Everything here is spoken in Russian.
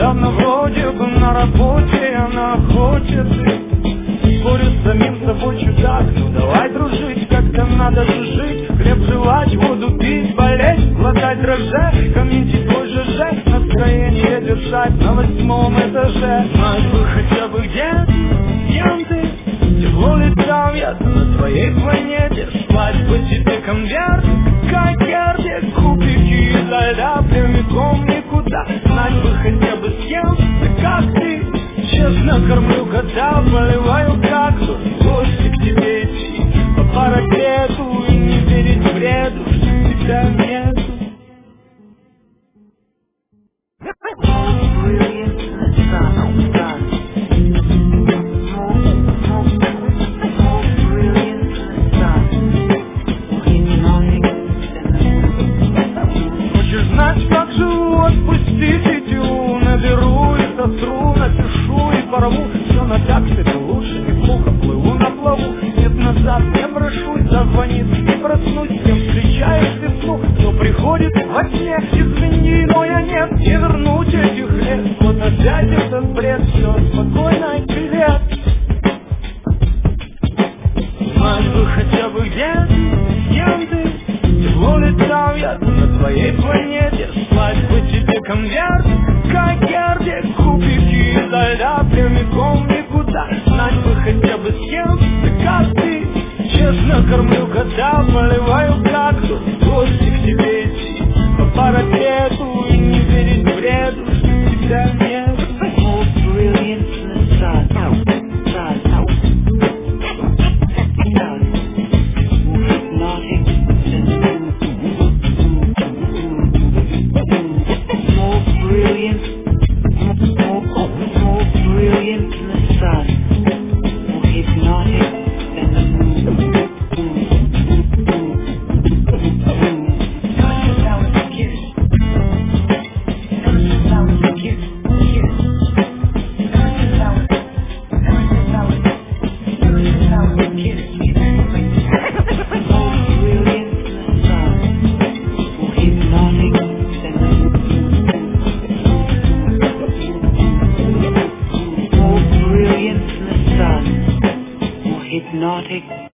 недавно вроде бы на работе, она хочет. Спорю с самим собой чудак, ну давай дружить, как-то надо жить. Хлеб жевать, воду пить, болеть, глотать дрожжи, комментить твой ЖЖ, настроение держать на 8 этаже. Знать бы хотя бы где ты, с кем ты, тепло летал я на твоей планете. Спать по тебе конверт, как герде, кубики изо льда, прямиком никуда. Знать бы хотя бы с кем ты, как ты, честно кормлю кота, поливаю кактус, в гости к тебе идти по парапету и не верить в бреду, что тебя нету. Хочешь знать, как живу, отпусти тетю, наберу и сотру, напишу и порву. Все на так себе лучше, неплохо плыву на плаву. Нет назад, не брошусь, зазвонит и проснусь. С кем встречаешь весну, кто приходит во сне. Извини, но я нет, не вернуть этих лет. Вот опять этот бред, все спокойно и привет. Знать бы хотя бы где ты, с кем ты, тепло летал я на твоей планете. Слать по тебе конверт, как герде, кубики изо льда, прямиком никуда. Знать бы хотя бы с кем ты, как ты, честно кормлю кота, поливаю кактус, в гости к тебе идти по парапету и не верить в бреду, что тебя нет. Hypnotic.